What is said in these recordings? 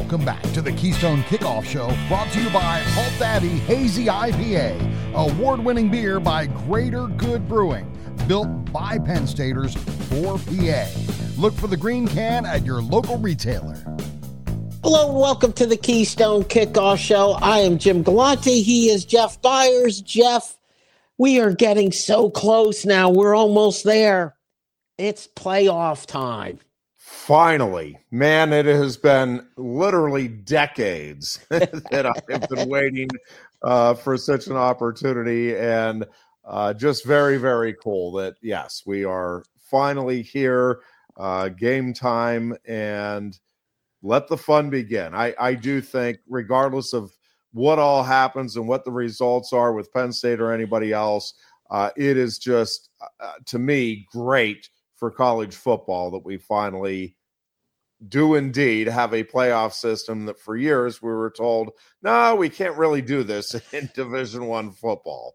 Welcome back to the Keystone Kickoff Show, brought to you by Halt Daddy Hazy IPA, award-winning beer by Greater Good Brewing, built by Penn Staters for PA. Look for the green can at your local retailer. Hello and welcome to the Keystone Kickoff Show. I am Jim Galante. He is Jeff Byers. Jeff, we are getting so close now. We're almost there. It's playoff time. Finally, man, it has been literally decades that I have been waiting for such an opportunity, and just very, very cool that, yes, we are finally here, game time, and let the fun begin. I do think, regardless of what all happens and what the results are with Penn State or anybody else, it is just, to me, great for college football that we finally do indeed have a playoff system that for years we were told, no, we can't really do this in Division I football.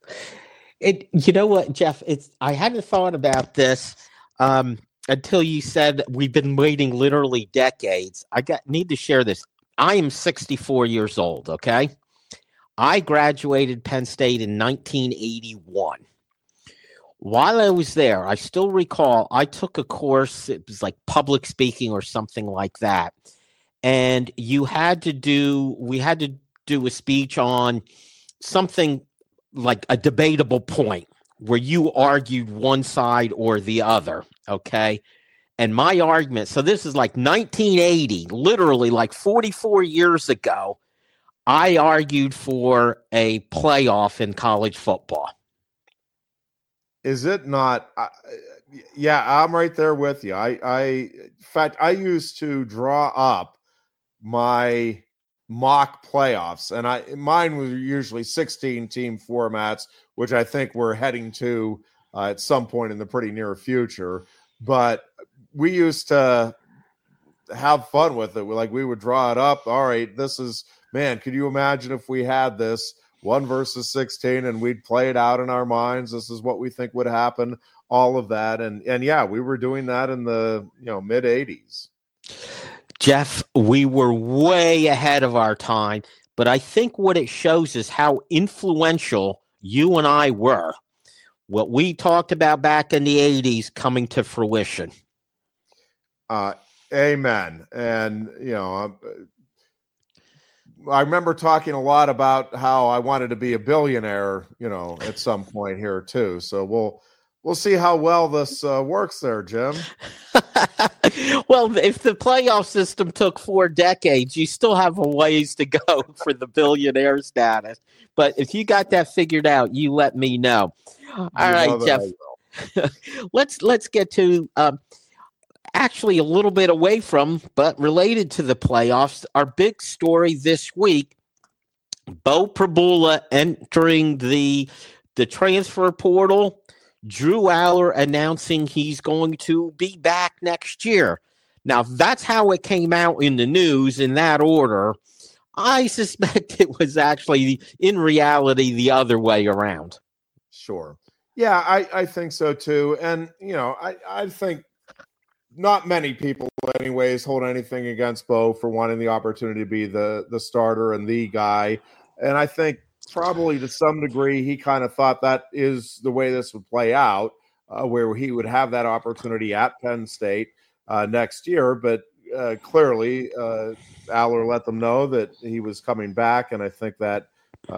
You know what, Jeff? I hadn't thought about this until you said we've been waiting literally decades. Need to share this. I am 64 years old, okay? I graduated Penn State in 1981. While I was there, I still recall I took a course. It was like public speaking or something like that. And we had to do a speech on something like a debatable point where you argued one side or the other. Okay. And my argument, so this is like 1980, literally like 44 years ago, I argued for a playoff in college football. Is it not? Yeah, I'm right there with you. In fact, I used to draw up my mock playoffs, and mine was usually 16 team formats, which I think we're heading to at some point in the pretty near future. But we used to have fun with it. We would draw it up. All right, could you imagine if we had this 1 versus 16 and we'd play it out in our minds? This is what we think would happen, all of that. And yeah, we were doing that in the mid 80s. Jeff, we were way ahead of our time, but I think what it shows is how influential you and I were. What we talked about back in the 80s coming to fruition. Amen. And, I remember talking a lot about how I wanted to be a billionaire, at some point here too. So we'll see how well this works there, Jim. Well, if the playoff system took 4 decades, you still have a ways to go for the billionaire status. But if you got that figured out, you let me know. All right, Jeff. Let's get to actually a little bit away from, but related to the playoffs. Our big story this week: Beau Pribula entering the transfer portal. Drew Allar announcing he's going to be back next year. Now, that's how it came out in the news in that order. I suspect it was actually, in reality, the other way around. Sure. Yeah, I think so too. And, I think not many people, anyways, hold anything against Beau for wanting the opportunity to be the starter and the guy. And I think probably to some degree he kind of thought that is the way this would play out, where he would have that opportunity at Penn State next year. But clearly, Allar let them know that he was coming back, and I think that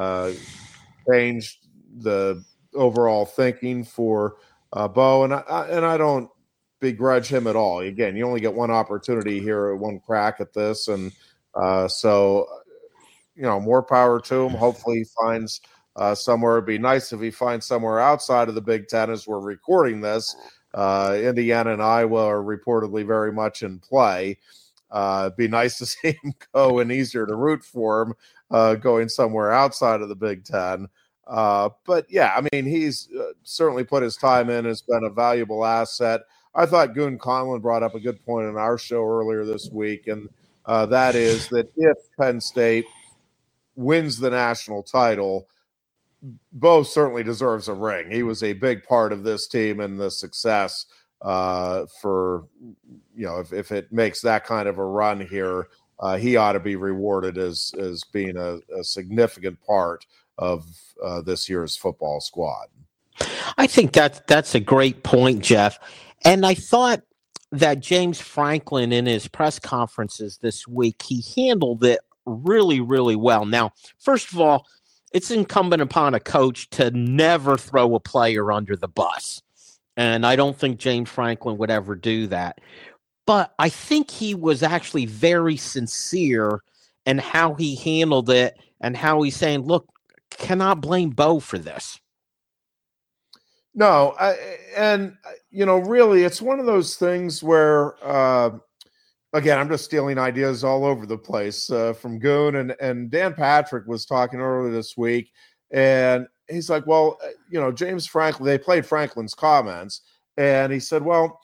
changed the overall thinking for Beau. And I don't begrudge him at all. Again, you only get one opportunity here, one crack at this, and so more power to him. Hopefully he finds somewhere. It'd be nice if he finds somewhere outside of the Big Ten as we're recording this. Indiana and Iowa are reportedly very much in play. It'd be nice to see him go, and easier to root for him going somewhere outside of the Big Ten. But yeah, he's certainly put his time in, has been a valuable asset. I thought Goon Conlon brought up a good point in our show earlier this week, and that is that if Penn State wins the national title, Beau certainly deserves a ring. He was a big part of this team and the success for, if it makes that kind of a run here he ought to be rewarded as being a significant part of this year's football squad. I think that's a great point, Jeff. And I thought that James Franklin in his press conferences this week, he handled it really, really well. Now, first of all, it's incumbent upon a coach to never throw a player under the bus. And I don't think James Franklin would ever do that. But I think he was actually very sincere in how he handled it and how he's saying, look, cannot blame Bo for this. No, really, it's one of those things where, again, I'm just stealing ideas all over the place from Goon, and Dan Patrick was talking earlier this week, and he's like, well, James Franklin, they played Franklin's comments, and he said, well,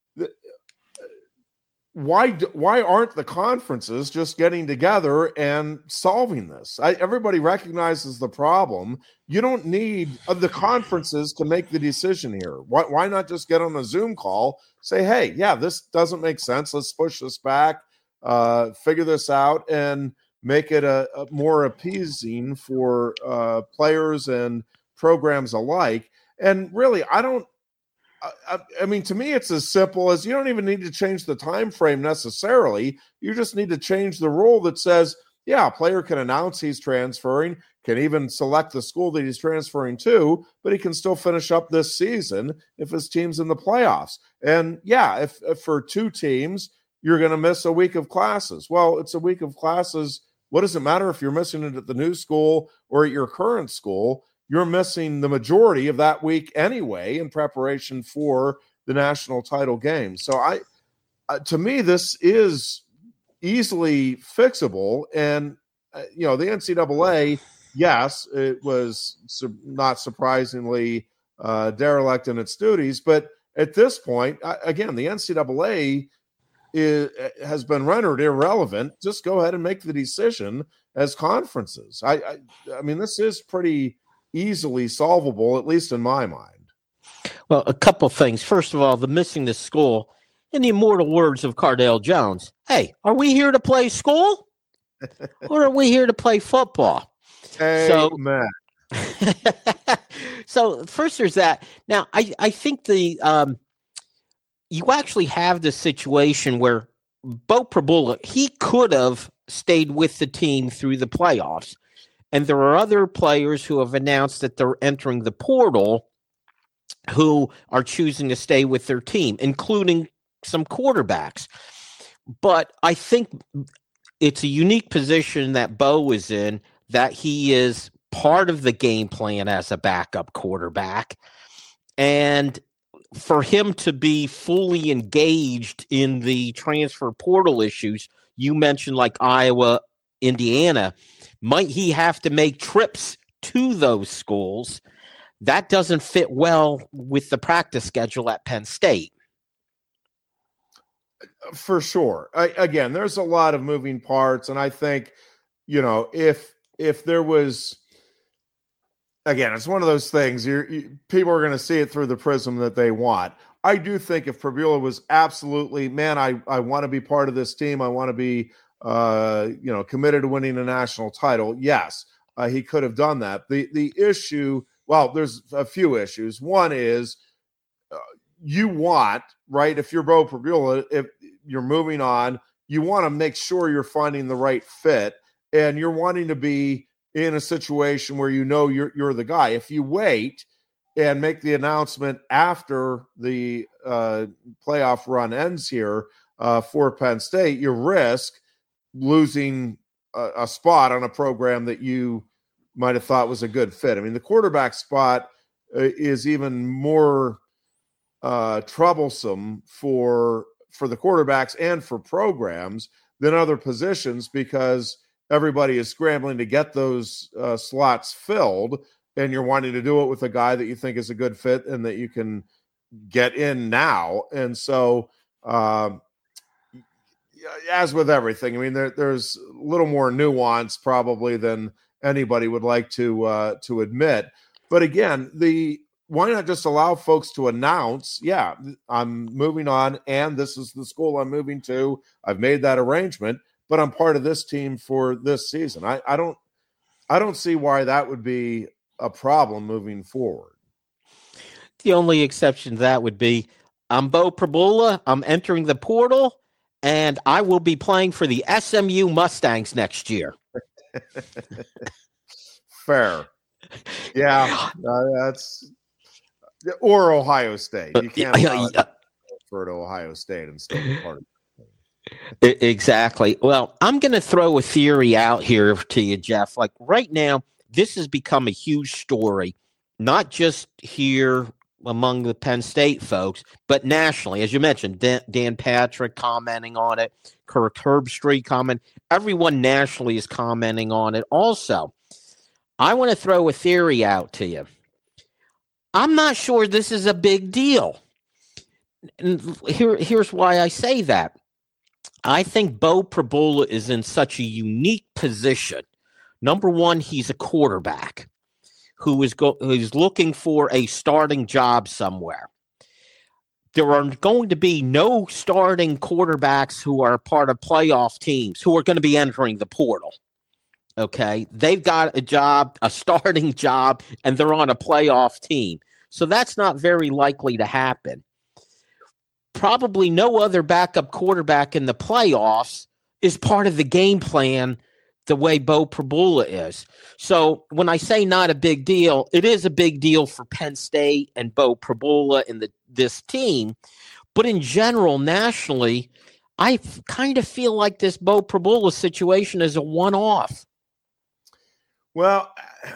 why aren't the conferences just getting together and solving this? Everybody recognizes the problem. You don't need the conferences to make the decision here. Why not just get on a Zoom call, say, hey, yeah, this doesn't make sense. Let's push this back, figure this out, and make it a more appeasing for players and programs alike. And really, I mean, to me, it's as simple as you don't even need to change the time frame necessarily. You just need to change the rule that says, yeah, a player can announce he's transferring, can even select the school that he's transferring to, but he can still finish up this season if his team's in the playoffs. And yeah, if for two teams, you're going to miss a week of classes. Well, it's a week of classes. What does it matter if you're missing it at the new school or at your current school? You're missing the majority of that week anyway in preparation for the national title game. So to me, this is easily fixable. And, the NCAA, yes, it was not surprisingly derelict in its duties. But at this point, again, the NCAA has been rendered irrelevant. Just go ahead and make the decision as conferences. I mean, this is pretty easily solvable, at least in my mind. Well, a couple things. First of all, the missing the school, in the immortal words of Cardale Jones, hey, are we here to play school or are we here to play football? Amen. So first there's that. Now, I think you actually have the situation where Bo Pribula, he could have stayed with the team through the playoffs. And there are other players who have announced that they're entering the portal who are choosing to stay with their team, including some quarterbacks. But I think it's a unique position that Bo is in, that he is part of the game plan as a backup quarterback. And for him to be fully engaged in the transfer portal issues, you mentioned like Iowa, Indiana, might he have to make trips to those schools? That doesn't fit well with the practice schedule at Penn State. For sure. Again, there's a lot of moving parts. And I think, if there was, again, it's one of those things, people are going to see it through the prism that they want. I do think if Pribula was absolutely, man, I want to be part of this team. I want to be committed to winning a national title. Yes, he could have done that. The issue, well, there's a few issues. One is you want, right, if you're Bo Pribula, if you're moving on, you want to make sure you're finding the right fit, and you're wanting to be in a situation where you're the guy. If you wait and make the announcement after the playoff run ends here for Penn State, you risk losing a spot on a program that you might have thought was a good fit. I mean, the quarterback spot is even more troublesome for the quarterbacks and for programs than other positions, because everybody is scrambling to get those slots filled, and you're wanting to do it with a guy that you think is a good fit and that you can get in now. And so, as with everything, I mean, there's a little more nuance probably than anybody would like to admit. But again, why not just allow folks to announce, yeah, I'm moving on, and this is the school I'm moving to. I've made that arrangement. but I'm part of this team for this season. I don't see why that would be a problem moving forward. The only exception to that would be I'm Beau Pribula. I'm entering the portal, and I will be playing for the SMU Mustangs next year. Fair. Yeah, that's or Ohio State. You can't for Ohio State and still be part of it. Exactly. Well, I'm going to throw a theory out here to you, Jeff. Like right now, this has become a huge story, not just here among the Penn State folks, but nationally. As you mentioned, Dan Patrick commenting on it, Kirk Herbstreit comment. Everyone nationally is commenting on it. Also, I want to throw a theory out to you. I'm not sure this is a big deal. And here's why I say that. I think Beau Pribula is in such a unique position. Number one, he's a quarterback who's looking for a starting job somewhere. There are going to be no starting quarterbacks who are part of playoff teams who are going to be entering the portal. Okay, they've got a job, a starting job, and they're on a playoff team. So that's not very likely to happen. Probably no other backup quarterback in the playoffs is part of the game plan the way Beau Pribula is. So when I say not a big deal, it is a big deal for Penn State and Beau Pribula and this team. But in general, nationally, I kind of feel like this Beau Pribula situation is a one-off. Well,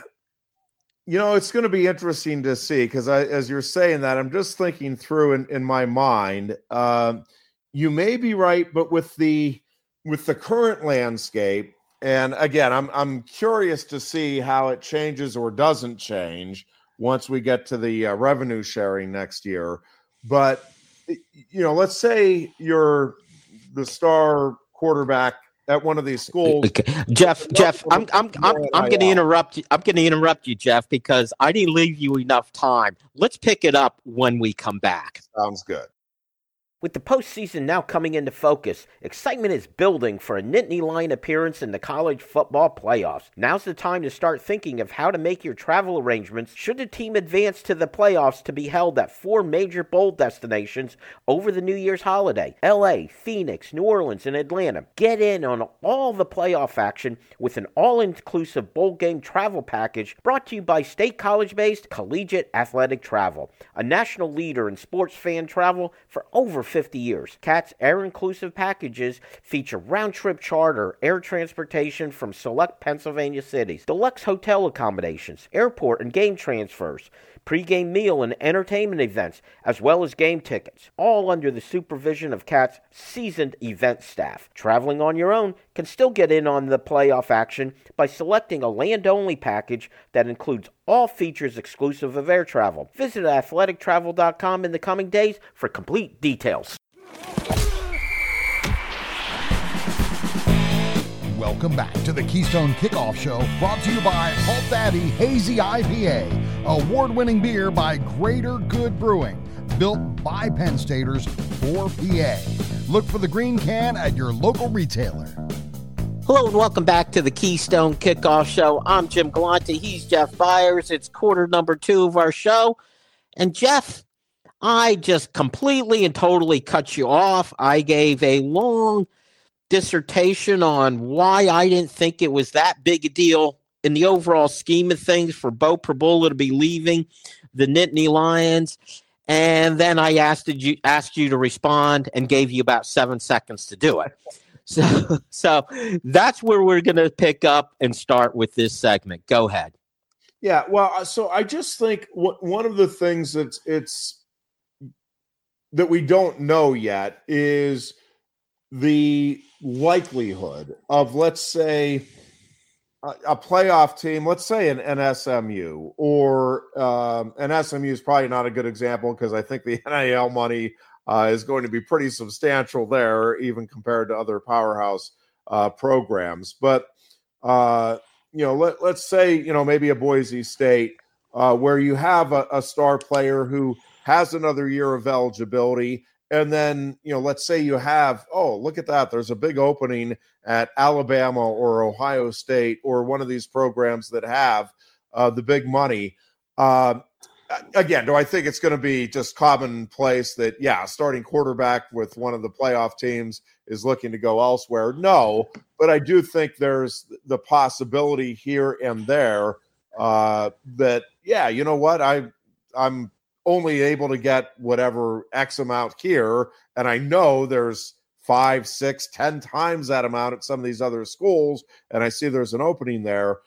it's going to be interesting to see because as you're saying that, I'm just thinking through in my mind. You may be right, but with the current landscape, and again, I'm curious to see how it changes or doesn't change once we get to the revenue sharing next year. But let's say you're the star quarterback at one of these schools. Okay. Jeff, I'm going to interrupt you. I'm going to interrupt you, Jeff, because I didn't leave you enough time. Let's pick it up when we come back. Sounds good. With the postseason now coming into focus, excitement is building for a Nittany Lion appearance in the college football playoffs. Now's the time to start thinking of how to make your travel arrangements should the team advance to the playoffs to be held at 4 major bowl destinations over the New Year's holiday: LA, Phoenix, New Orleans, and Atlanta. Get in on all the playoff action with an all-inclusive bowl game travel package brought to you by State College-based Collegiate Athletic Travel, a national leader in sports fan travel for over 50 years. CAT's air-inclusive packages feature round-trip charter, air transportation from select Pennsylvania cities, deluxe hotel accommodations, airport and game transfers, pre-game meal and entertainment events, as well as game tickets, all under the supervision of CAT's seasoned event staff. Traveling on your own can still get in on the playoff action by selecting a land-only package that includes all features exclusive of air travel. Visit athletictravel.com in the coming days for complete details. Welcome back to the Keystone Kickoff Show, brought to you by Halt Daddy Hazy IPA, award-winning beer by Greater Good Brewing, built by Penn Staters for PA. Look for the green can at your local retailer. Hello and welcome back to the Keystone Kickoff Show. I'm Jim Galante. He's Jeff Byers. It's quarter number 2 of our show. And Jeff, I just completely and totally cut you off. I gave a long dissertation on why I didn't think it was that big a deal in the overall scheme of things for Beau Pribula to be leaving the Nittany Lions. And then I asked you to respond and gave you about 7 seconds to do it. So that's where we're going to pick up and start with this segment. Go ahead. Yeah, well, so I just think one of the things that we don't know yet is the likelihood of, let's say, a playoff team, let's say an SMU, or an SMU is probably not a good example because I think the NIL money is going to be pretty substantial there, even compared to other powerhouse programs. But, let's say, maybe a Boise State where you have a star player who has another year of eligibility And then, let's say you have, look at that. There's a big opening at Alabama or Ohio State or one of these programs that have the big money. Again, do I think it's going to be just commonplace that, starting quarterback with one of the playoff teams is looking to go elsewhere? No, but I do think there's the possibility here and there that, you know what, I'm only able to get whatever X amount here, and I know there's 5, 6, 10 times that amount at some of these other schools, and I see there's an opening there.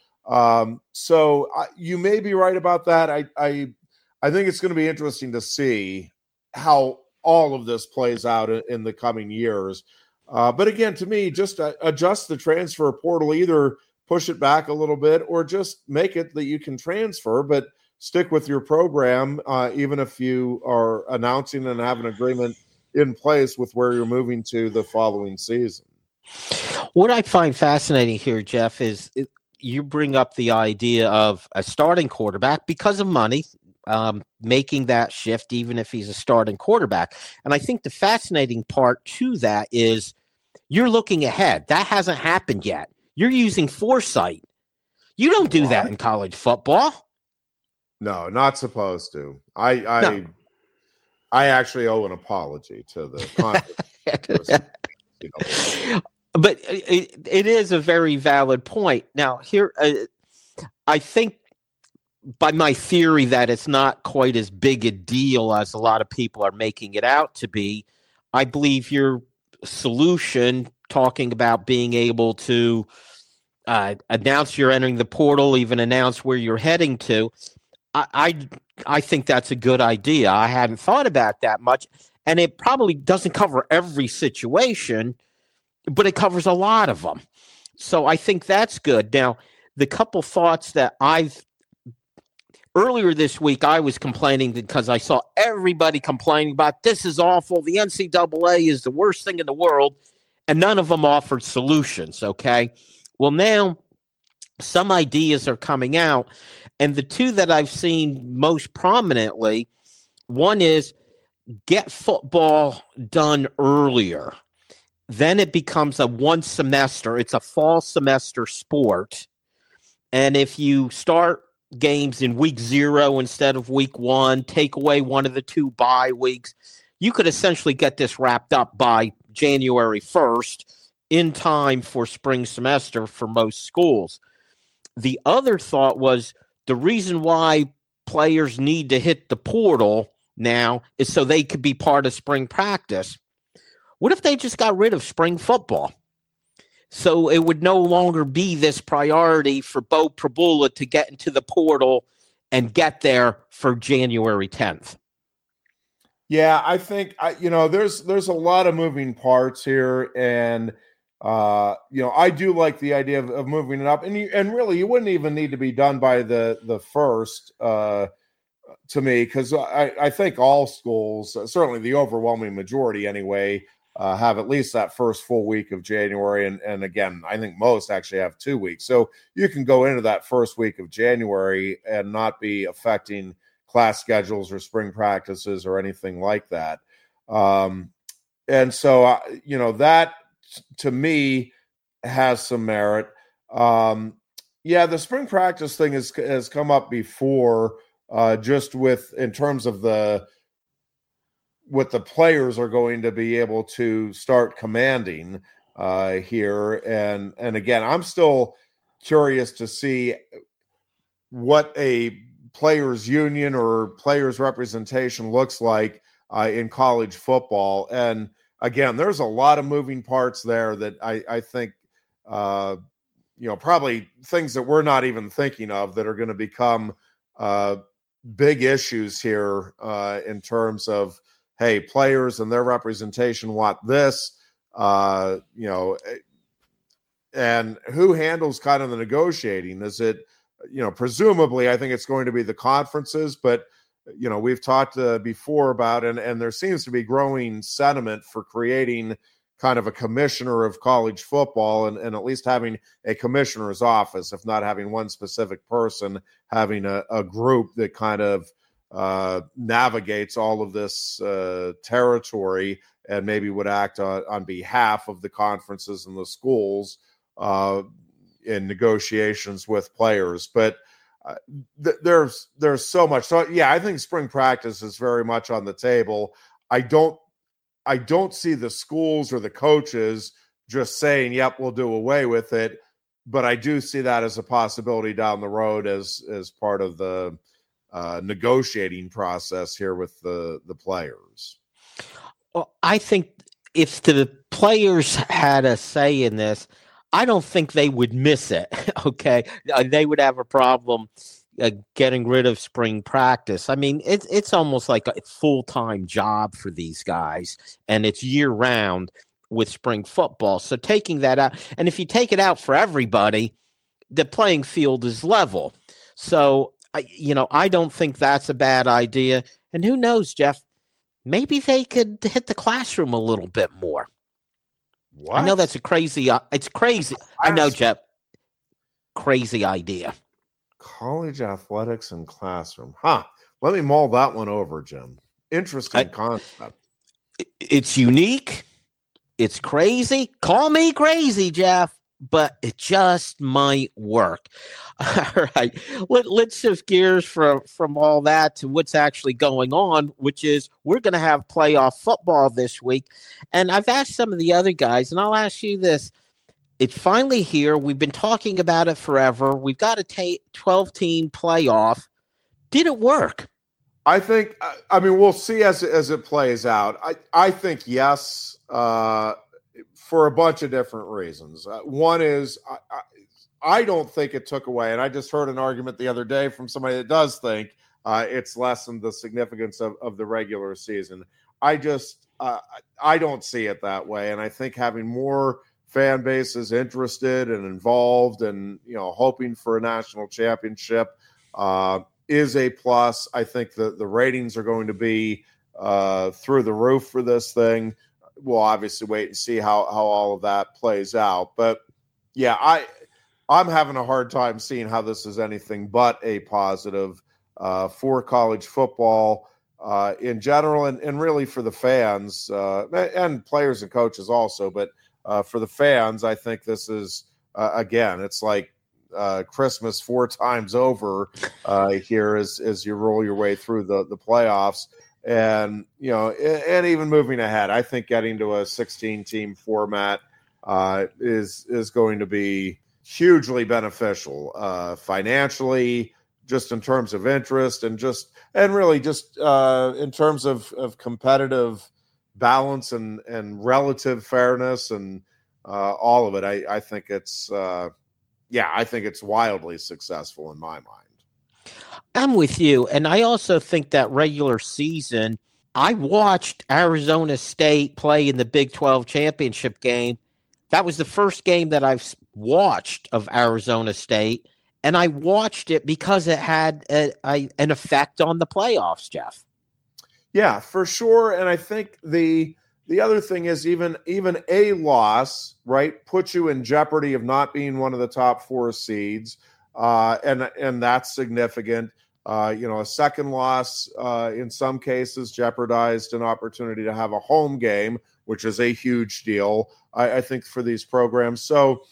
So you may be right about that. I think it's going to be interesting to see how all of this plays out in the coming years. But again, to me, just adjust the transfer portal, either push it back a little bit or just make it that you can transfer, but stick with your program, even if you are announcing and have an agreement in place with where you're moving to the following season. What I find fascinating here, Jeff, is you bring up the idea of a starting quarterback because of money, making that shift, even if he's a starting quarterback. And I think the fascinating part to that is you're looking ahead. That hasn't happened yet. You're using foresight. You don't do that in college football. No, not supposed to. I actually owe an apology to the conference. But it is a very valid point. Now, here, I think by my theory that it's not quite as big a deal as a lot of people are making it out to be, I believe your solution, talking about being able to announce you're entering the portal, even announce where you're heading to, I think that's a good idea. I hadn't thought about that much, and it probably doesn't cover every situation, but it covers a lot of them. So I think that's good. Now, the couple thoughts that earlier this week, I was complaining because I saw everybody complaining about this is awful. The NCAA is the worst thing in the world, and none of them offered solutions. Okay. Well, now some ideas are coming out. And the two that I've seen most prominently, one is get football done earlier. Then it becomes a one semester. It's a fall semester sport. And if you start games in week 0 instead of week 1, take away one of the 2 bye weeks, you could essentially get this wrapped up by January 1st in time for spring semester for most schools. The other thought was, the reason why players need to hit the portal now is so they could be part of spring practice. What if they just got rid of spring football? So it would no longer be this priority for Bo Prabula to get into the portal and get there for January 10th. Yeah, I think, there's a lot of moving parts here, and I do like the idea of moving it up, and really you wouldn't even need to be done by the first, to me, because I think all schools, certainly the overwhelming majority anyway, have at least that first full week of January, and again, I think most actually have 2 weeks, so you can go into that first week of January and not be affecting class schedules or spring practices or anything like that, and so that, to me, has some merit. The spring practice thing has come up before, just in terms of what the players are going to be able to start commanding here. And again, I'm still curious to see what a players union or players representation looks like in college football. And again, there's a lot of moving parts there that I think, probably things that we're not even thinking of that are going to become big issues here in terms of, hey, players and their representation want this, and who handles kind of the negotiating? Is it, presumably, I think it's going to be the conferences, but we've talked before about, and there seems to be growing sentiment for creating kind of a commissioner of college football and at least having a commissioner's office, if not having one specific person, having a group that kind of navigates all of this territory and maybe would act on behalf of the conferences and the schools in negotiations with players. But there's so much. So yeah, I think spring practice is very much on the table. I don't see the schools or the coaches just saying, "Yep, we'll do away with it." But I do see that as a possibility down the road as part of the negotiating process here with the players. Well, I think if the players had a say in this, I don't think they would miss it. Okay, they would have a problem getting rid of spring practice. I mean, it's almost like a full-time job for these guys, and it's year-round with spring football. So taking that out, and if you take it out for everybody, the playing field is level. So, I don't think that's a bad idea. And who knows, Jeff, maybe they could hit the classroom a little bit more. What? I know that's it's crazy. I know, Jeff, crazy idea. College athletics and classroom. Huh. Let me mull that one over, Jim. Interesting concept. It's unique. It's crazy. Call me crazy, Jeff, but it just might work. All right. Let's shift gears from all that to what's actually going on, which is we're going to have playoff football this week. And I've asked some of the other guys, and I'll ask you this. It's finally here. We've been talking about it forever. We've got a 12-team playoff. Did it work? I think, we'll see as it plays out. I think yes, for a bunch of different reasons. One is I don't think it took away, and I just heard an argument the other day from somebody that does think it's lessened the significance of the regular season. I don't see it that way, and I think having more fan bases interested and involved and hoping for a national championship is a plus. I think the ratings are going to be through the roof for this thing. We'll obviously wait and see how all of that plays out. But yeah, I'm having a hard time seeing how this is anything but a positive for college football in general and really for the fans and players and coaches also. But for the fans, I think this is, again, it's like Christmas 4 times over here as you roll your way through the playoffs. And, and even moving ahead, I think getting to a 16-team format is going to be hugely beneficial financially, just in terms of interest and really just in terms of competitive balance and relative fairness and all of it. I think it's wildly successful in my mind. I'm with you. And I also think that regular season, I watched Arizona State play in the Big 12 championship game. That was the first game that I've watched of Arizona State. And I watched it because it had an effect on the playoffs, Jeff. Yeah, for sure. And I think the other thing is even a loss, right, puts you in jeopardy of not being one of the top 4 seeds. And that's significant. A second loss in some cases jeopardized an opportunity to have a home game, which is a huge deal, I think, for these programs. So,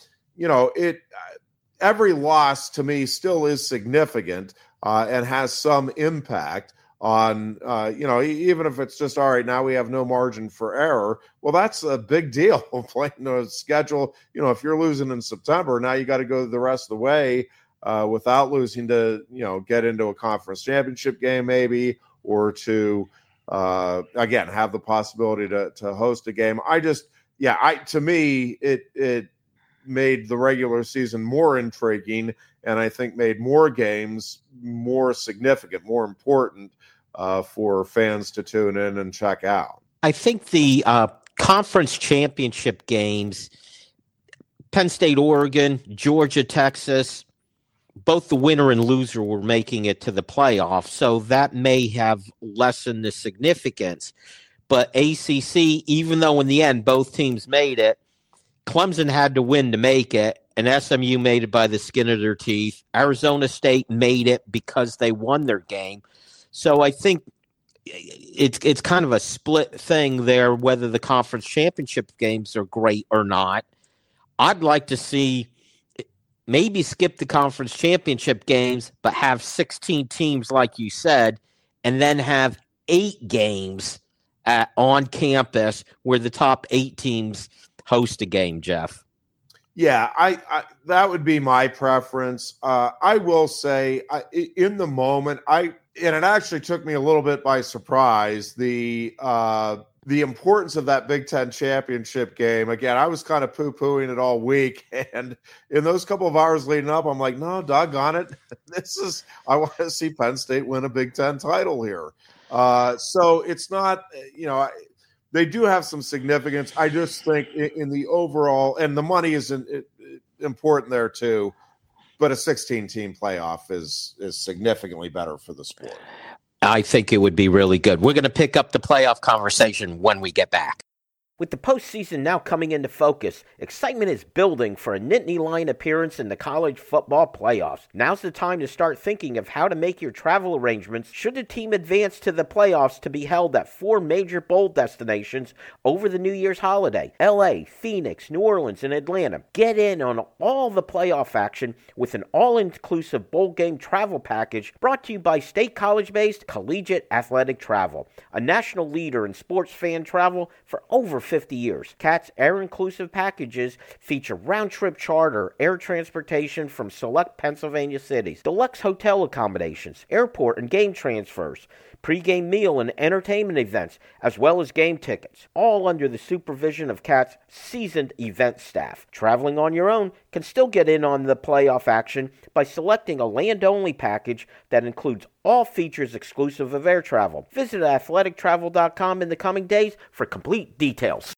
every loss to me still is significant and has some impact on, even if it's just, all right, now we have no margin for error. Well, that's a big deal. Playing a schedule, if you're losing in September, now you got to go the rest of the way without losing to, get into a conference championship game maybe, or to, again, have the possibility to host a game. To me, it made the regular season more intriguing, and I think made more games more significant, more important for fans to tune in and check out. I think the conference championship games, Penn State, Oregon, Georgia, Texas, both the winner and loser were making it to the playoffs, so that may have lessened the significance. But ACC, even though in the end both teams made it, Clemson had to win to make it, and SMU made it by the skin of their teeth. Arizona State made it because they won their game. So I think it's kind of a split thing there, whether the conference championship games are great or not. I'd like to see maybe skip the conference championship games, but have 16 teams, like you said, and then have 8 games on campus where the top 8 teams host a game, Jeff. Yeah, I that would be my preference. I will say, in the moment, and it actually took me a little bit by surprise, the importance of that Big Ten championship game. Again, I was kind of poo-pooing it all week, and in those couple of hours leading up, I'm like, no, doggone it, I want to see Penn State win a Big Ten title here. So it's not, they do have some significance. I just think in the overall, and the money is important there too, but a 16-team playoff is significantly better for the sport. I think it would be really good. We're going to pick up the playoff conversation when we get back. With the postseason now coming into focus, excitement is building for a Nittany Lion appearance in the college football playoffs. Now's the time to start thinking of how to make your travel arrangements should the team advance to the playoffs to be held at 4 major bowl destinations over the New Year's holiday: LA, Phoenix, New Orleans, and Atlanta. Get in on all the playoff action with an all-inclusive bowl game travel package brought to you by State College-based Collegiate Athletic Travel, a national leader in sports fan travel for over 50 years. CAT's air-inclusive packages feature round-trip charter, air transportation from select Pennsylvania cities, deluxe hotel accommodations, airport and game transfers, pre-game meal and entertainment events, as well as game tickets, all under the supervision of CAT's seasoned event staff. Traveling on your own can still get in on the playoff action by selecting a land-only package that includes all features exclusive of air travel. Visit athletictravel.com in the coming days for complete details.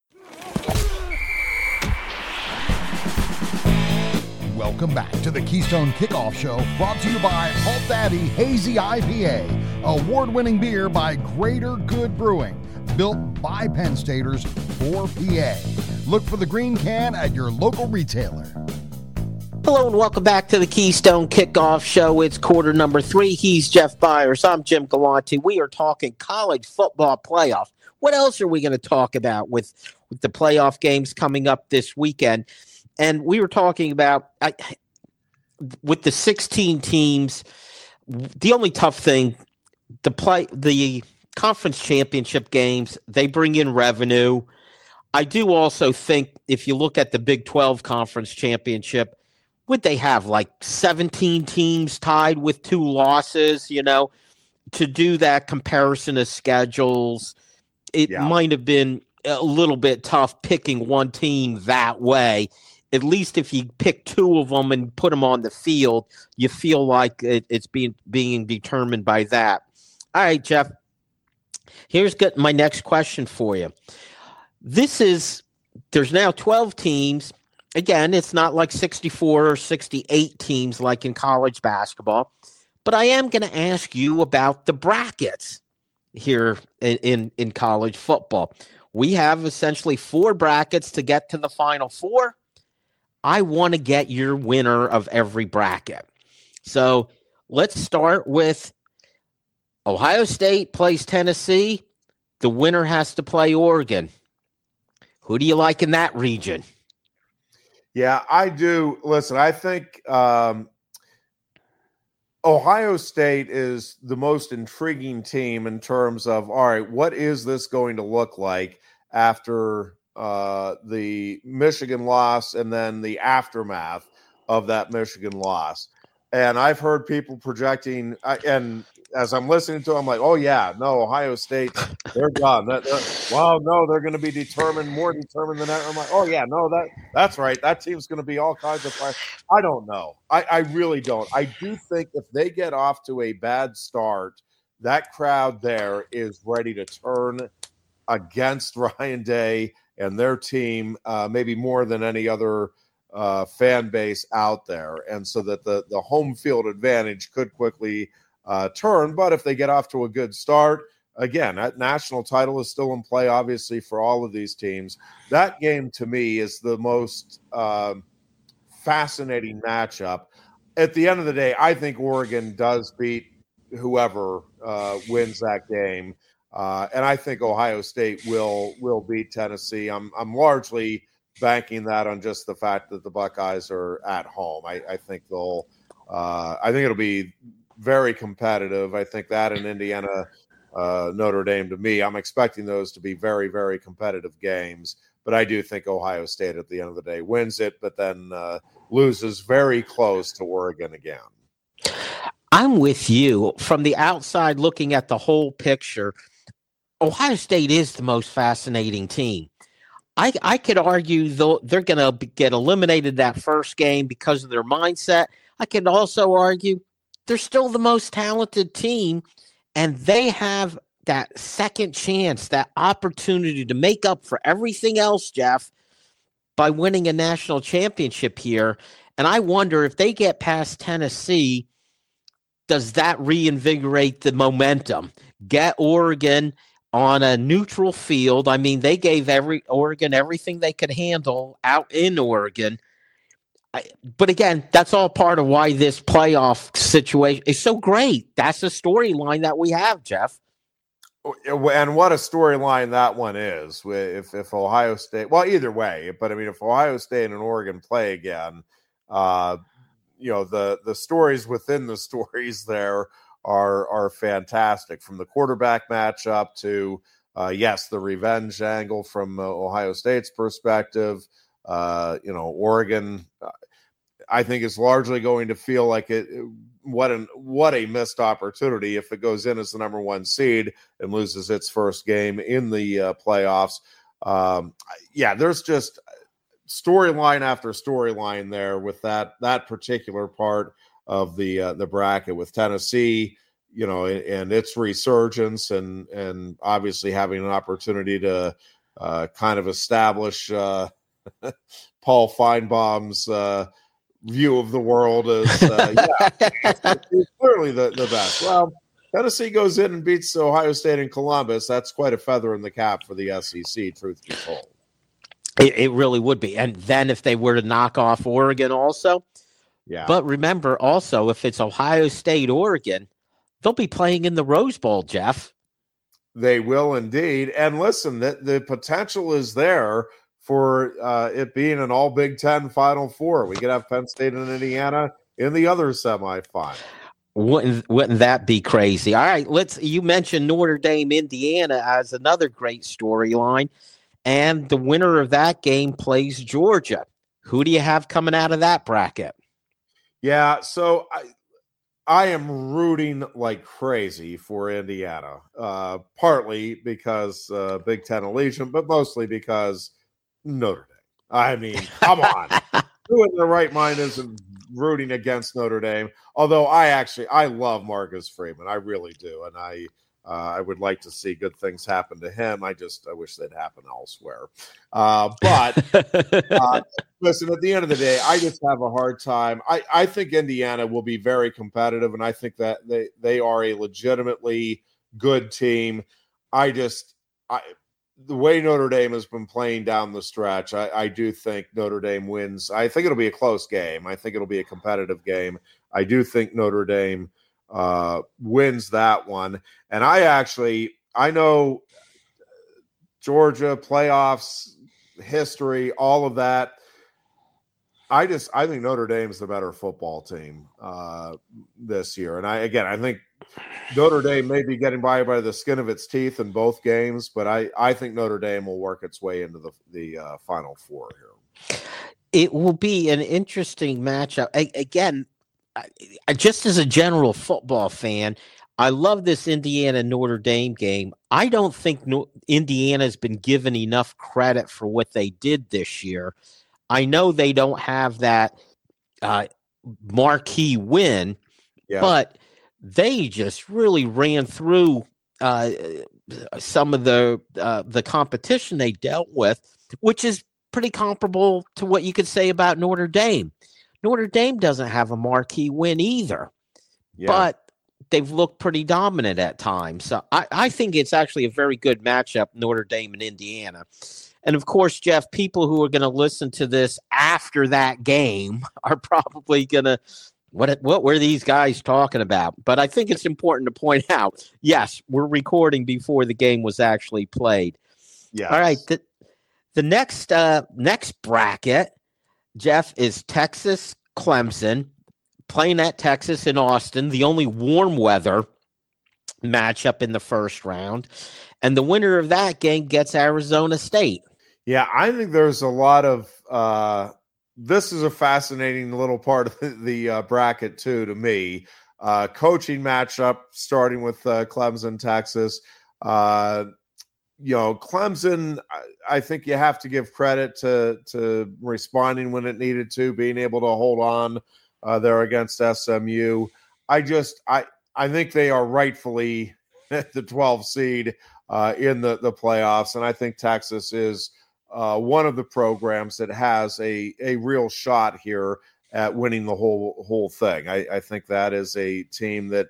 Welcome back to the Keystone Kickoff Show, brought to you by Halt Daddy Hazy IPA, award-winning beer by Greater Good Brewing, built by Penn Staters for PA. Look for the green can at your local retailer. Hello and welcome back to the Keystone Kickoff Show. It's quarter number 3. He's Jeff Byers. I'm Jim Galante. We are talking college football playoffs. What else are we going to talk about with the playoff games coming up this weekend? And we were talking about with the 16 teams, the only tough thing, the conference championship games, they bring in revenue. I do also think if you look at the Big 12 conference championship, would they have like 17 teams tied with 2 losses, to do that comparison of schedules? It might have been a little bit tough picking one team that way. At least if you pick 2 of them and put them on the field, you feel like it's being determined by that. All right, Jeff, here's my next question for you. There's now 12 teams. Again, it's not like 64 or 68 teams like in college basketball, but I am going to ask you about the brackets here in college football. We have essentially 4 brackets to get to the Final Four. I want to get your winner of every bracket. So let's start with Ohio State plays Tennessee. The winner has to play Oregon. Who do you like in that region? Yeah, I do. Listen, I think Ohio State is the most intriguing team in terms of, all right, what is this going to look like after the Michigan loss and then the aftermath of that Michigan loss? And I've heard people projecting, and as I'm listening to them, I'm like, oh, yeah, no, Ohio State, they're done. They're going to be more determined than that. I'm like, oh, yeah, no, that's right. That team's going to be all kinds of fun. I don't know. I really don't. I do think if they get off to a bad start, that crowd there is ready to turn against Ryan Day and their team, maybe more than any other fan base out there. And so that the home field advantage could quickly turn. But if they get off to a good start, again, that national title is still in play, obviously, for all of these teams. That game, to me, is the most fascinating matchup. At the end of the day, I think Oregon does beat whoever wins that game. And I think Ohio State will beat Tennessee. I'm largely banking that on just the fact that the Buckeyes are at home. I think it'll be very competitive. I think that in Indiana, Notre Dame, to me, I'm expecting those to be very, very competitive games. But I do think Ohio State at the end of the day wins it, but then loses very close to Oregon again. I'm with you. From the outside looking at the whole picture, Ohio State is the most fascinating team. I could argue, though, they're going to get eliminated that first game because of their mindset. I could also argue they're still the most talented team, and they have that second chance, that opportunity to make up for everything else, Jeff, by winning a national championship here. And I wonder if they get past Tennessee, does that reinvigorate the momentum? Get Oregon on a neutral field. I mean, they gave Oregon everything they could handle out in Oregon. But again, that's all part of why this playoff situation is so great. That's the storyline that we have, Jeff. And what a storyline that one is. If Ohio State, well, either way, but I mean, if Ohio State and Oregon play again, the stories within the stories there are fantastic, from the quarterback matchup to the revenge angle from Ohio State's perspective. Oregon, I think, is largely going to feel like what a missed opportunity if it goes in as the number one seed and loses its first game in the playoffs. There's just storyline after storyline there with that particular part of the bracket, with Tennessee, and its resurgence, and obviously having an opportunity to kind of establish Paul Feinbaum's view of the world as clearly the best. Well, Tennessee goes in and beats Ohio State and Columbus. That's quite a feather in the cap for the SEC, truth be told. It really would be. And then if they were to knock off Oregon also. Yeah. But remember also, if it's Ohio State, Oregon, they'll be playing in the Rose Bowl, Jeff. They will indeed. And listen, the potential is there for it being an all Big Ten Final Four. We could have Penn State and Indiana in the other semifinal. Wouldn't that be crazy? All right, you mentioned Notre Dame, Indiana as another great storyline. And the winner of that game plays Georgia. Who do you have coming out of that bracket? Yeah, so I am rooting like crazy for Indiana, partly because Big Ten allegiance, but mostly because Notre Dame. I mean, come on. Who in their right mind isn't rooting against Notre Dame? Although I love Marcus Freeman. I really do. And I would like to see good things happen to him. I wish they'd happen elsewhere. But listen, at the end of the day, I just have a hard time. I think Indiana will be very competitive, and I think that they are a legitimately good team. The way Notre Dame has been playing down the stretch, I do think Notre Dame wins. I think it'll be a close game. I think it'll be a competitive game. I do think Notre Dame wins that one. And I know Georgia playoffs history, all of that. I think Notre Dame's the better football team this year. And I think Notre Dame may be getting by the skin of its teeth in both games, but I think Notre Dame will work its way into the Final Four here. It will be an interesting matchup. Again, just as a general football fan, I love this Indiana-Notre Dame game. I don't think Indiana's been given enough credit for what they did this year. I know they don't have that marquee win, but they just really ran through some of the competition they dealt with, which is pretty comparable to what you could say about Notre Dame. Notre Dame doesn't have a marquee win either, but they've looked pretty dominant at times. So I think it's actually a very good matchup, Notre Dame and Indiana. And, of course, Jeff, people who are going to listen to this after that game are probably going to What were these guys talking about? But I think it's important to point out, yes, we're recording before the game was actually played. Yeah. All right. The next bracket, Jeff, is Texas Clemson playing at Texas in Austin, the only warm weather matchup in the first round. And the winner of that game gets Arizona State. Yeah, I think there's a lot of this is a fascinating little part of the bracket, too, to me. Coaching matchup starting with Clemson, Texas. Clemson, I think you have to give credit to responding when it needed to, being able to hold on there against SMU. I think they are rightfully the 12th seed in the playoffs, and I think Texas is one of the programs that has a real shot here at winning the whole thing. I think that is a team that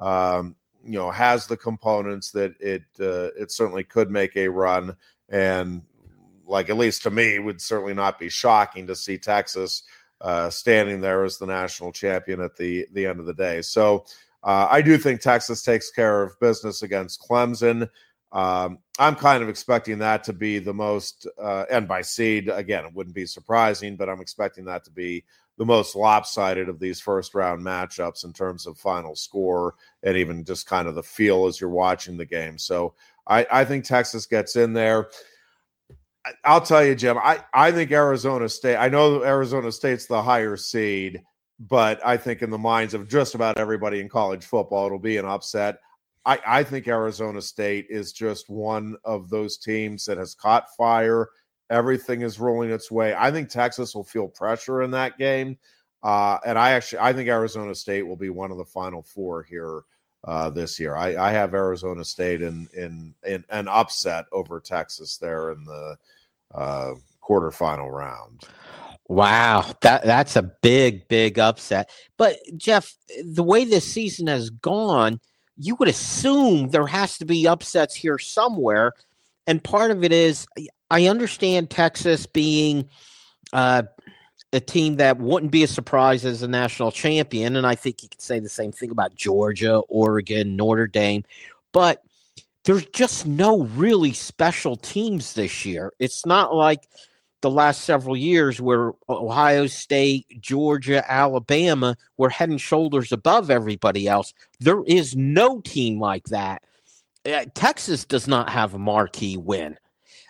has the components that it certainly could make a run, and at least to me, would certainly not be shocking to see Texas standing there as the national champion at the end of the day. So I do think Texas takes care of business against Clemson. I'm kind of expecting that to be the most, and by seed, again, it wouldn't be surprising, but I'm expecting that to be the most lopsided of these first round matchups in terms of final score and even just kind of the feel as you're watching the game. So I think Texas gets in there. I'll tell you, Jim, I think Arizona State, I know Arizona State's the higher seed, but I think in the minds of just about everybody in college football, it'll be an upset. I think Arizona State is just one of those teams that has caught fire. Everything is rolling its way. I think Texas will feel pressure in that game. And I think Arizona State will be one of the Final Four here this year. I have Arizona State in an upset over Texas there in the quarterfinal round. Wow, that's a big upset. But Jeff, the way this season has gone, you would assume there has to be upsets here somewhere. And part of it is, I understand Texas being a team that wouldn't be a surprise as a national champion. And I think you could say the same thing about Georgia, Oregon, Notre Dame. But there's just no really special teams this year. It's not like the last several years where Ohio State, Georgia, Alabama were head and shoulders above everybody else. There is no team like that. Texas does not have a marquee win.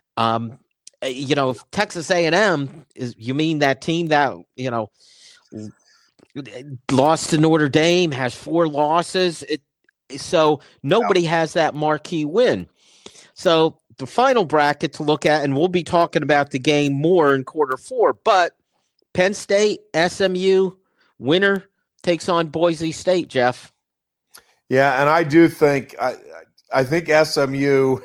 If Texas A&M is, you mean that team that, lost to Notre Dame, has 4 losses. So nobody has that marquee win. So the final bracket to look at, and we'll be talking about the game more in quarter 4, but Penn State, SMU, winner takes on Boise State, Jeff. Yeah, and I do think I think SMU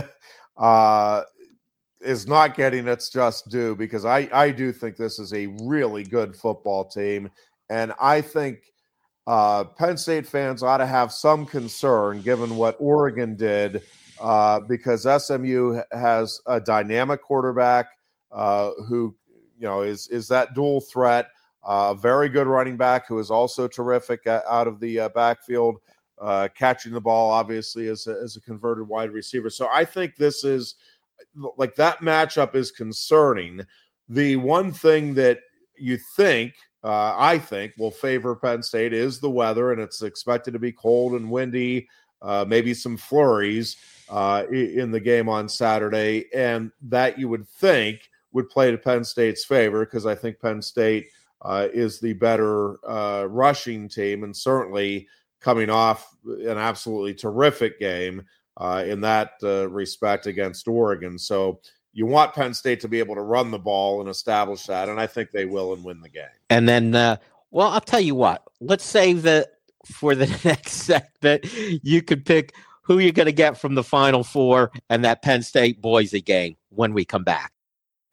is not getting its just due, because I do think this is a really good football team, and I think Penn State fans ought to have some concern given what Oregon did, because SMU has a dynamic quarterback who is that dual threat, very good running back who is also terrific out of the backfield, catching the ball obviously as a converted wide receiver. So I think this is that matchup is concerning. The one thing that you think I think will favor Penn State is the weather, and it's expected to be cold and windy, maybe some flurries in the game on Saturday, and that you would think would play to Penn State's favor, because I think Penn State is the better rushing team, and certainly coming off an absolutely terrific game in that respect against Oregon. So you want Penn State to be able to run the ball and establish that, and I think they will and win the game. And then, I'll tell you what. Let's save that for the next segment. You could pick who you're going to get from the Final Four and that Penn State-Boise game when we come back.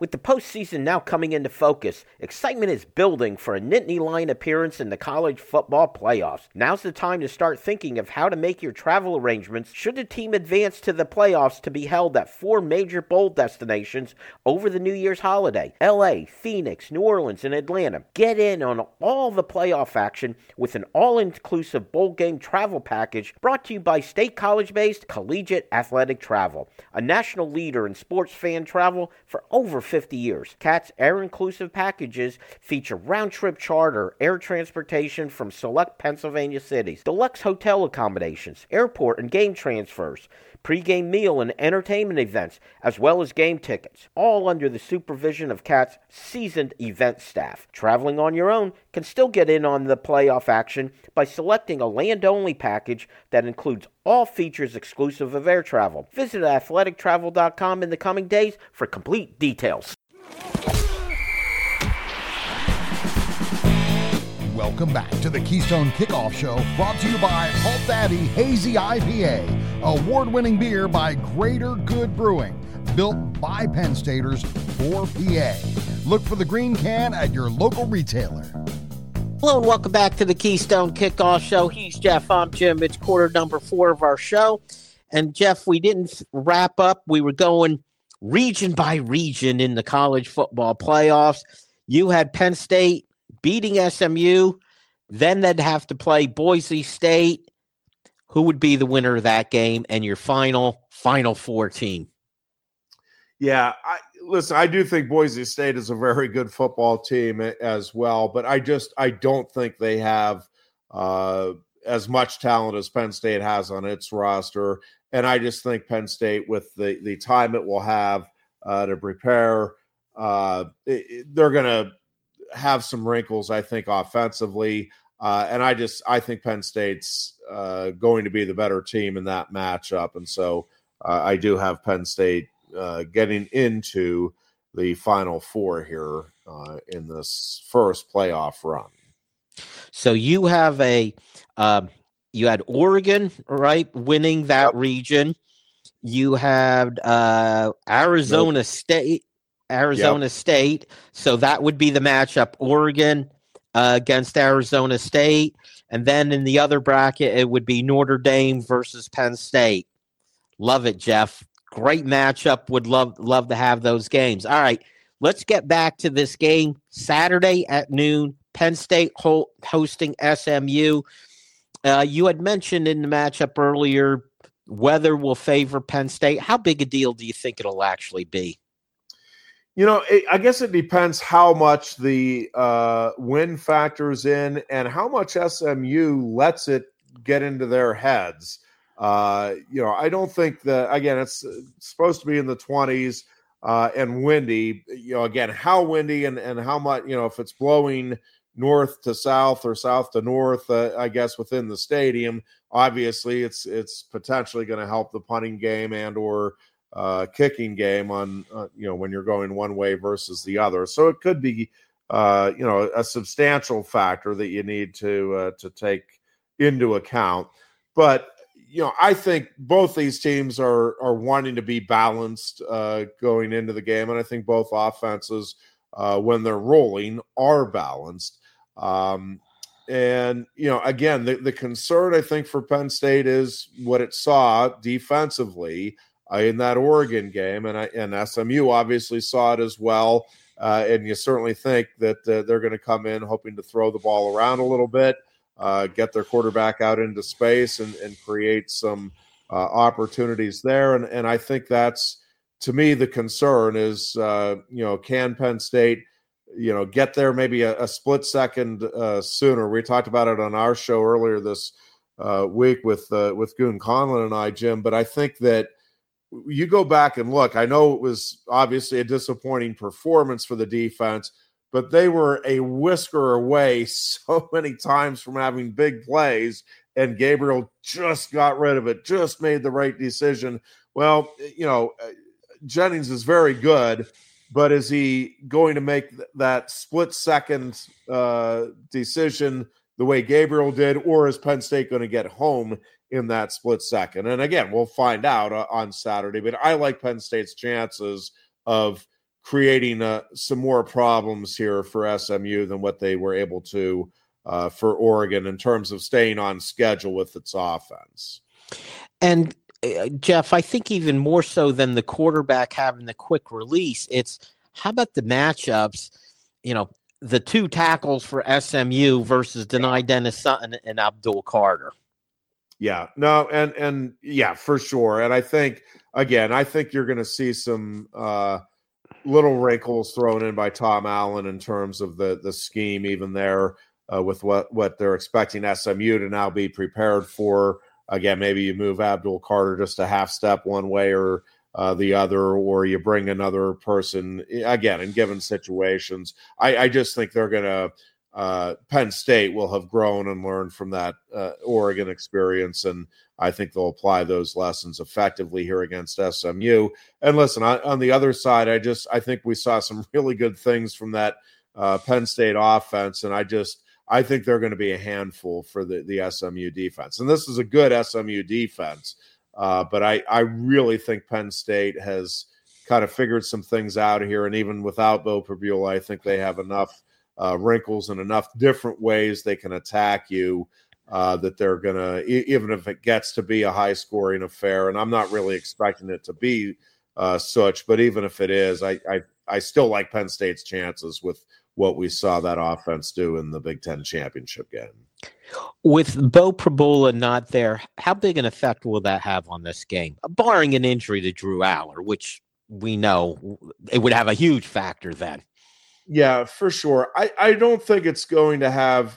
With the postseason now coming into focus, excitement is building for a Nittany Lion appearance in the college football playoffs. Now's the time to start thinking of how to make your travel arrangements should the team advance to the playoffs to be held at 4 major bowl destinations over the New Year's holiday: LA, Phoenix, New Orleans, and Atlanta. Get in on all the playoff action with an all-inclusive bowl game travel package brought to you by State College-based Collegiate Athletic Travel, a national leader in sports fan travel for over 50 years. CAT's air-inclusive packages feature round-trip charter, air transportation from select Pennsylvania cities, deluxe hotel accommodations, airport and game transfers, pre-game meal and entertainment events, as well as game tickets, all under the supervision of CAT's seasoned event staff. Traveling on your own can still get in on the playoff action by selecting a land-only package that includes all features exclusive of air travel. Visit athletictravel.com in the coming days for complete details. Welcome back to the Keystone Kickoff Show, brought to you by Halt Daddy Hazy IPA, award-winning beer by Greater Good Brewing, built by Penn Staters for PA. Look for the green can at your local retailer. Hello and welcome back to the Keystone Kickoff Show. He's Jeff, I'm Jim. It's quarter number 4 of our show. And Jeff, we didn't wrap up. We were going region by region in the college football playoffs. You had Penn State beating SMU. Then they'd have to play Boise State. Who would be the winner of that game and your final four team? Yeah, I do think Boise State is a very good football team as well, but I don't think they have as much talent as Penn State has on its roster. And I just think Penn State, with the time it will have to prepare, they're going to have some wrinkles, I think, offensively. And I think Penn State's going to be the better team in that matchup. And so I do have Penn State getting into the Final Four here in this first playoff run. So you have you had Oregon, right, winning that region. You had Arizona State. State. So that would be the matchup: Oregon against Arizona State, and then in the other bracket it would be Notre Dame versus Penn State. Love it, Jeff. Great matchup. Would love to have those games. All right, let's get back to this game. Saturday at noon, Penn State hosting SMU. You had mentioned in the matchup earlier, weather will favor Penn State. How big a deal do you think it'll actually be? You know, I guess it depends how much the wind factors in and how much SMU lets it get into their heads. I don't think that, again, it's supposed to be in the 20s and windy. Again, how windy and how much, if it's blowing north to south or south to north, I guess within the stadium, obviously it's potentially going to help the punting game and or kicking game on, when you're going one way versus the other. So it could be, a substantial factor that you need to take into account. But, I think both these teams are wanting to be balanced going into the game. And I think both offenses, when they're rolling, are balanced. And, again, the concern, I think, for Penn State is what it saw defensively in that Oregon game, and SMU obviously saw it as well. And you certainly think that they're going to come in hoping to throw the ball around a little bit, get their quarterback out into space and create some opportunities there. And I think that's, to me, the concern is, can Penn State, get there maybe a split second sooner. We talked about it on our show earlier this week with Goon Conlon and I, Jim, but I think that you go back and look, I know it was obviously a disappointing performance for the defense, but they were a whisker away so many times from having big plays, and Gabriel just got rid of it, just made the right decision. Well, Jennings is very good, but is he going to make that split-second decision the way Gabriel did, or is Penn State going to get home in that split second? And again, we'll find out on Saturday, but I like Penn State's chances of creating some more problems here for SMU than what they were able to for Oregon in terms of staying on schedule with its offense. And Jeff, I think even more so than the quarterback having the quick release, it's how about the matchups, the two tackles for SMU versus Denai Dennis Sutton and Abdul Carter. Yeah, no, and yeah, for sure. And I think you're going to see some little wrinkles thrown in by Tom Allen in terms of the scheme, even there with what they're expecting SMU to now be prepared for. Again, maybe you move Abdul Carter just a half step one way or the other, or you bring another person. Again, in given situations, I just think they're going to Penn State will have grown and learned from that Oregon experience, and I think they'll apply those lessons effectively here against SMU. And listen, on the other side, I think we saw some really good things from that Penn State offense, and I think they're going to be a handful for the SMU defense. And this is a good SMU defense, but I really think Penn State has kind of figured some things out here, and even without Beau Pribula, I think they have enough wrinkles and enough different ways they can attack you that they're going to, even if it gets to be a high-scoring affair, and I'm not really expecting it to be such, but even if it is, I still like Penn State's chances with what we saw that offense do in the Big Ten championship game. With Beau Pribula not there, how big an effect will that have on this game? Barring an injury to Drew Aller, which we know it would have a huge factor then. Yeah, for sure. I don't think it's going to have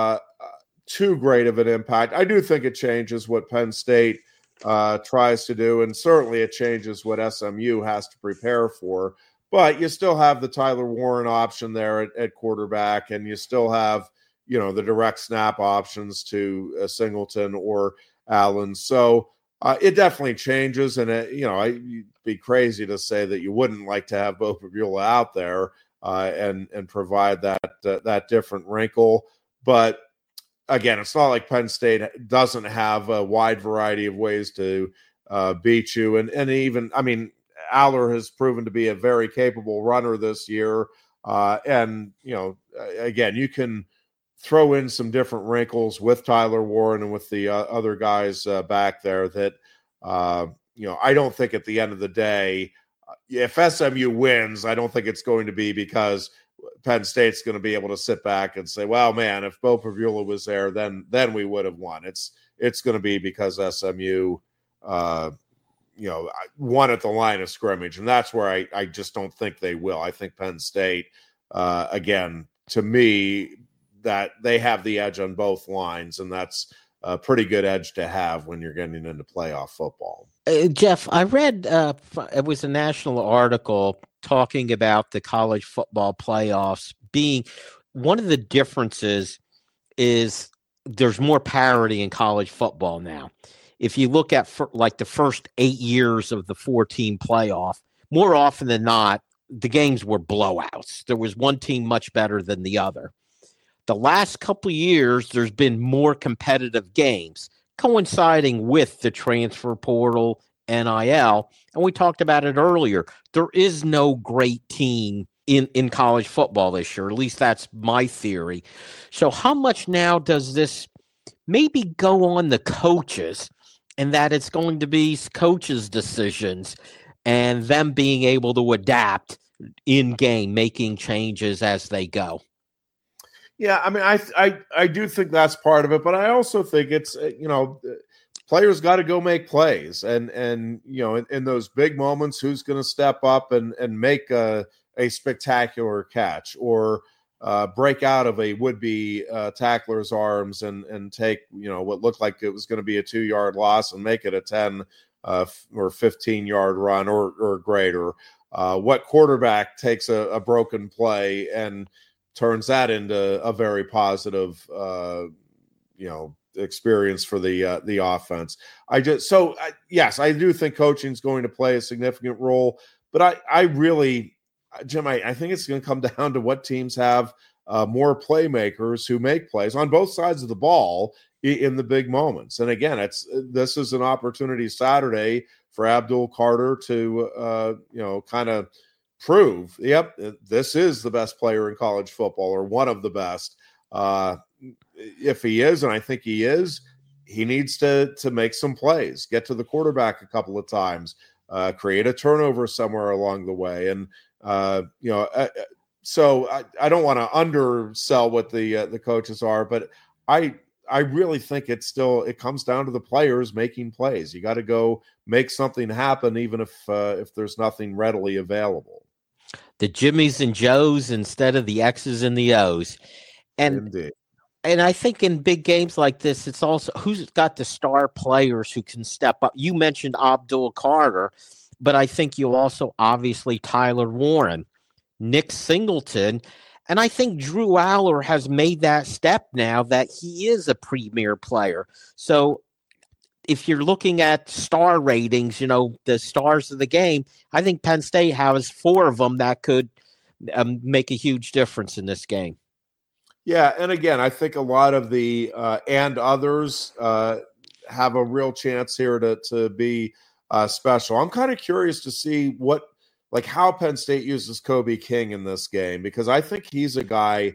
too great of an impact. I do think it changes what Penn State tries to do, and certainly it changes what SMU has to prepare for. But you still have the Tyler Warren option there at quarterback, and you still have, the direct snap options to Singleton or Allen. So it definitely changes, and you'd be crazy to say that you wouldn't like to have Beau Pribula out there and provide that different wrinkle. But again, it's not like Penn State doesn't have a wide variety of ways to beat you, and even, Aller has proven to be a very capable runner this year. And, again, you can throw in some different wrinkles with Tyler Warren and with the other guys back there that, I don't think at the end of the day, if SMU wins, I don't think it's going to be because Penn State's going to be able to sit back and say, well, man, if Beau Pribula was there, then we would have won. It's going to be because SMU, won at the line of scrimmage, and that's where I just don't think they will. I think Penn State, again, to me, that they have the edge on both lines, and that's a pretty good edge to have when you're getting into playoff football. Jeff, I read it was a national article talking about the college football playoffs being one of the differences is there's more parity in college football now. If you look at the first 8 years of the 4-team playoff, more often than not, the games were blowouts. There was one team much better than the other. The last couple of years, there's been more competitive games coinciding with the transfer portal, NIL, and we talked about it earlier. There is no great team in college football this year. At least that's my theory. So how much now does this maybe go on the coaches, and that it's going to be coaches' decisions and them being able to adapt in game, making changes as they go? Yeah, I do think that's part of it, but I also think it's, players got to go make plays, and in those big moments, who's going to step up and make a spectacular catch or break out of a would-be tackler's arms and take, what looked like it was going to be a 2-yard loss and make it a 10 or 15-yard run or greater. What quarterback takes a broken play and turns that into a very positive, experience for the offense. Yes, I do think coaching is going to play a significant role, but I really, Jim, I think it's going to come down to what teams have more playmakers who make plays on both sides of the ball in the big moments. And again, this is an opportunity Saturday for Abdul Carter to, kind of prove, yep, this is the best player in college football or one of the best. If he is, and I think he is, he needs to make some plays, get to the quarterback a couple of times, create a turnover somewhere along the way. And, so I don't want to undersell what the coaches are, but I really think it comes down to the players making plays. You got to go make something happen, even if there's nothing readily available. The Jimmies and Joes instead of the X's and the O's. Indeed. And I think in big games like this, it's also who's got the star players who can step up. You mentioned Abdul Carter, but I think you also obviously Tyler Warren, Nick Singleton, and I think Drew Aller has made that step now that he is a premier player. So if you're looking at star ratings, the stars of the game, I think Penn State has 4 of them that could make a huge difference in this game. Yeah, and again, I think a lot of the and others have a real chance here to be special. I'm kind of curious to see how Penn State uses Kobe King in this game, because I think he's a guy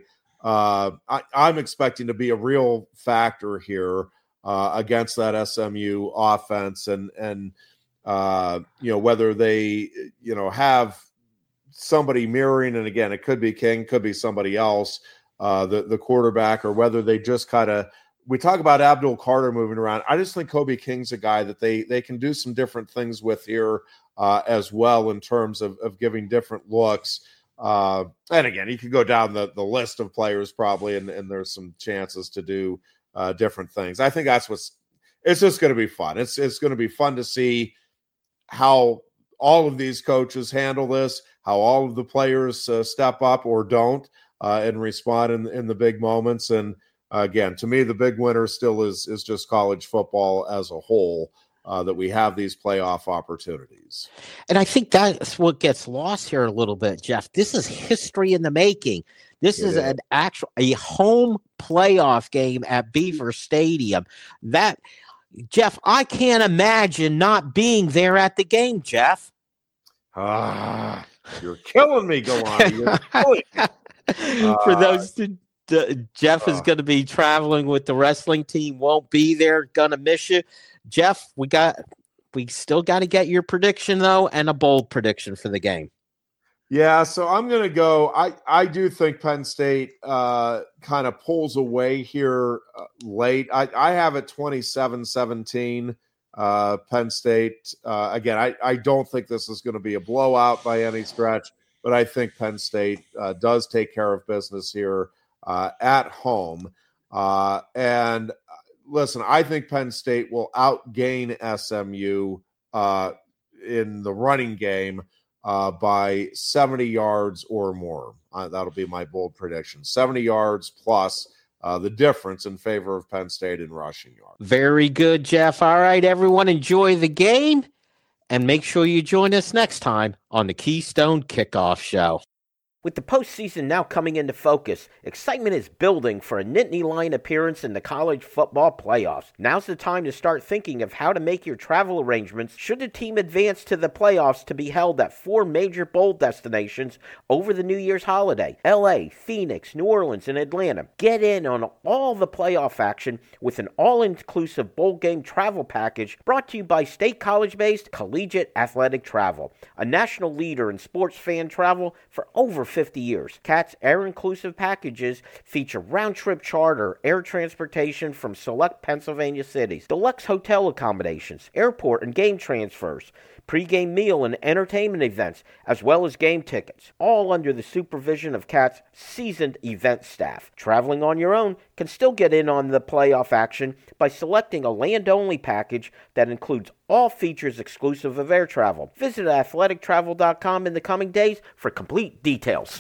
I'm expecting to be a real factor here against that SMU offense, and whether they have somebody mirroring, and again, it could be King, could be somebody else. The quarterback, or whether they just we talk about Abdul Carter moving around. I just think Kobe King's a guy that they can do some different things with here as well, in terms of giving different looks. And again, you could go down the list of players probably, and there's some chances to do different things. I think it's just going to be fun. It's going to be fun to see how all of these coaches handle this, how all of the players step up or don't. And respond in the big moments. And again, to me, the big winner still is just college football as a whole, that we have these playoff opportunities. And I think that's what gets lost here a little bit, Jeff. This is history in the making. This is a home playoff game at Beaver Stadium. Jeff, I can't imagine not being there at the game, Jeff. You're killing me, Galani. You're killing me. For those Jeff is going to be traveling with the wrestling team, won't be there, gonna miss you. Jeff, we still got to get your prediction though, and a bold prediction for the game. Yeah, so I'm going to go. I do think Penn State kind of pulls away here late. I have it 27-17 Penn State. Again, I don't think this is going to be a blowout by any stretch. But I think Penn State does take care of business here at home. And listen, I think Penn State will outgain SMU in the running game by 70 yards or more. That'll be my bold prediction. 70 yards plus the difference in favor of Penn State in rushing yards. Very good, Jeff. All right, everyone, enjoy the game. And make sure you join us next time on the Keystone Kickoff Show. With the postseason now coming into focus, excitement is building for a Nittany Lion appearance in the college football playoffs. Now's the time to start thinking of how to make your travel arrangements should the team advance to the playoffs, to be held at 4 major bowl destinations over the New Year's holiday: LA, Phoenix, New Orleans, and Atlanta. Get in on all the playoff action with an all-inclusive bowl game travel package brought to you by State College-based Collegiate Athletic Travel, a national leader in sports fan travel for over 50 years. CAT's air-inclusive packages feature round-trip charter, air transportation from select Pennsylvania cities, deluxe hotel accommodations, airport and game transfers, pre-game meal and entertainment events, as well as game tickets, all under the supervision of CAT's seasoned event staff. Traveling on your own can still get in on the playoff action by selecting a land-only package that includes all features exclusive of air travel. Visit athletictravel.com in the coming days for complete details.